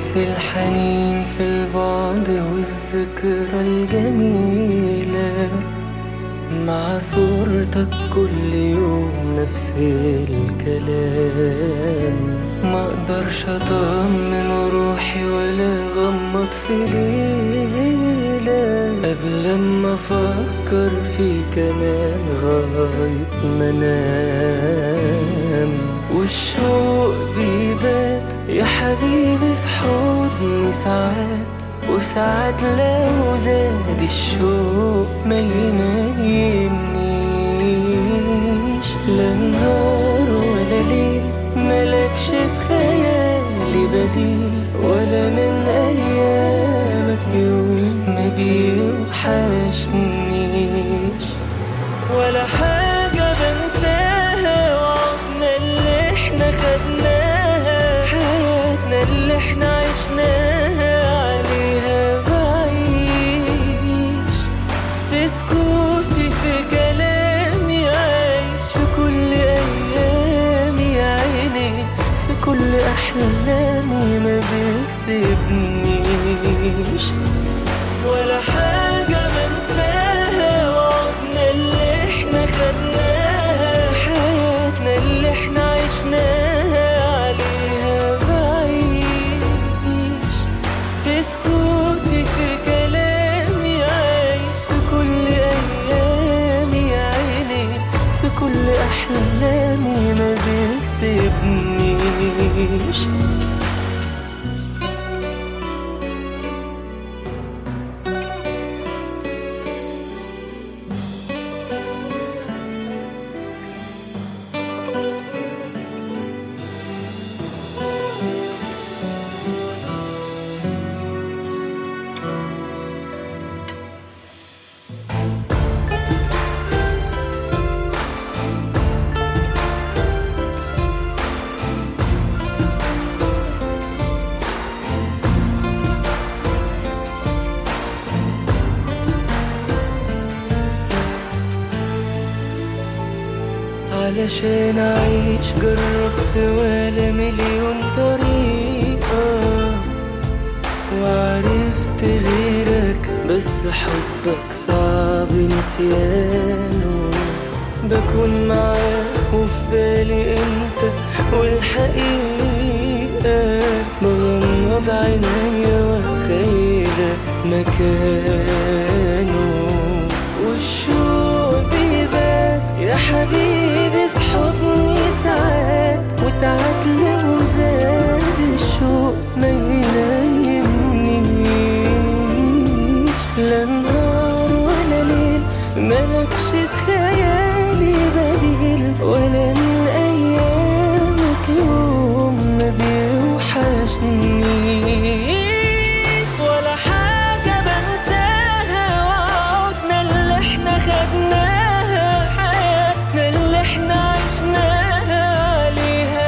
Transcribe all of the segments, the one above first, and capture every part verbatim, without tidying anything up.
نفس الحنين في البعد والذكرى الجميلة، مع صورتك كل يوم نفس الكلام. ما اقدرش اطمن روحي ولا غمض في ليلة قبل ما افكر فيك انا لغاية ما انام. والشوق بيبات يا حبيبي في حضني ساعات، وساعات لو زاد الشوق ما ينيمنيش. لا نهار ولا ليل ملكش في خيالي بديل، ولا من ايامك يوم ما بيوحشنيش. ولا حاجة بنساها وعدنا اللي احنا خدناها، حياتنا اللي احنا عشناها عليها بعيش. في سكوتي في كلامي عايش، في كل ايامي يا عيني، في كل احلامي ما بيسيبنيش. ولا حاجة بنساها وعدنا اللي احنا خدناها، حياتنا اللي احنا عشناها عليها بعيش. في سكوتي في كلامي عايش، في كل ايامي يا عيني، في كل احلامي ما بيسيبنيش. علشان أعيش جربت ولا مليون طريقة، وعرفت غيرك بس حبك صعب نسيانه. بكون معاك وفي بالي انت والحقيقة، بغمض عينيا واتخيلك مكانه. والشوق بيبات يا حبيبي في حضني ساعات، وساعات لو زاد الشوق ما ينيمنيش. لا نهار ولا ليل ملكش في خيالي بديل، ولا من ايامك يوم ما بيوحشنيش. ولا حاجة بنساها وعدنا اللي احنا خدناها، حياتنا اللي احنا عشناها عليها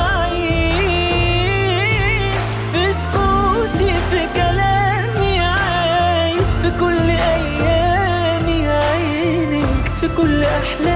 بعيش. في سكوتي في كلامي عايش، في كل ايامي يا عيني، في كل احلامي